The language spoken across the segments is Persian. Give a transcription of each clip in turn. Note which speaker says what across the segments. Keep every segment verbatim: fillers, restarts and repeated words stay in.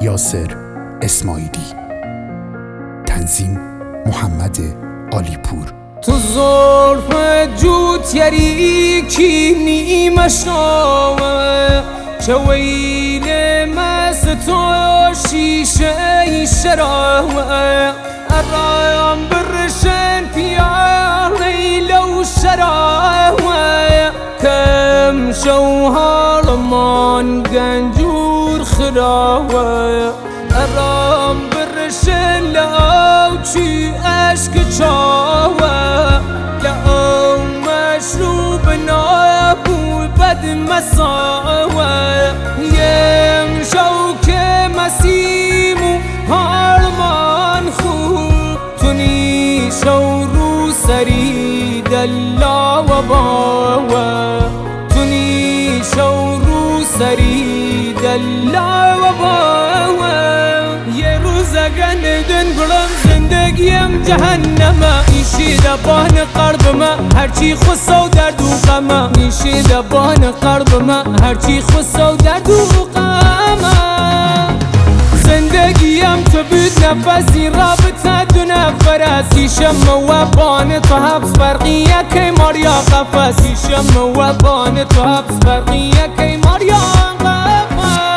Speaker 1: یاسر اسماعیلی. تنظیم محمد عالیپور.
Speaker 2: تو زلف جوت یریکی نیمه شاوه چه ویل مست تو شیشه شراوه ارام برشن پیالی لو شراوه کم شوهال من گنجور خراوه ارام برشن لو چی عشق چاوه لو مشروب نابود بد مساوه یم شوک مسیمو هارمان خوب تونی شو رو سری دلا و باوه تونی شو رو سری دلا و باوه یه روز گندن گلم زندگیم جهنمه ایشی دبان قرب ما هرچی خسته و درد و غمه ایشی دبان قرب ما هرچی خسته و درد و غمه زندگیم تو بود نفسی رابطه دو نفر است ایشم و بان تو حبس فرقیه که ماریا قفص ایشم و بان تو حبس فرقیه که ماریا قفص.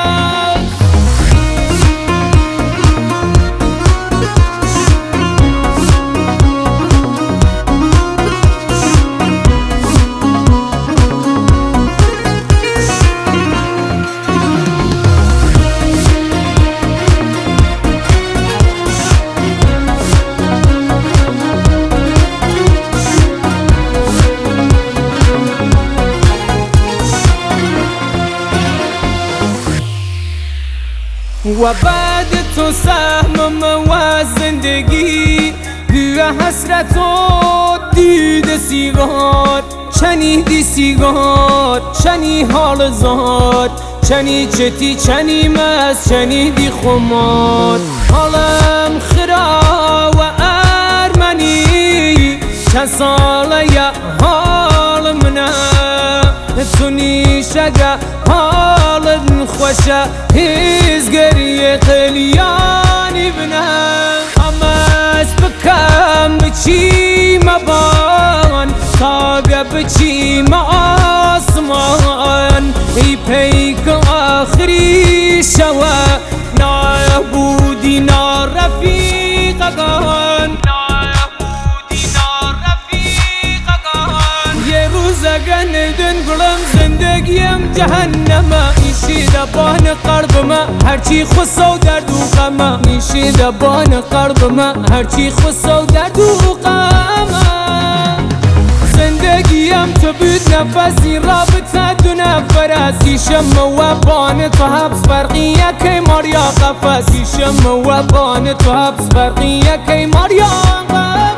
Speaker 2: و بعد تو سهمم و زندگی به حسرت و دید سیگار چنی سیگار چنی حال زاد چنی چتی چنی مست چنی دی خمار حالم خرا و ارمنی چند ساله یا حال منه تو نیشگه حالت خوشه هیز گریه قلیانی بنه همس بکم بچی مبان تاگه بچی ما آسمان ای پیک آخری شوه نابودی نارفیقگان گندن گلم زندگیم جهنمه ایشی دبان قرب ما هرچی خسته و درد و غمه ایشی دبان قرب ما هرچی خسته و درد و غمه زندگیم تو بود نفسی رابطه دو نفر است ایشم و بان تو حبس فرقیه که ماریا قفص ایشم و بان تو حبس فرقیه که ماریا قفص.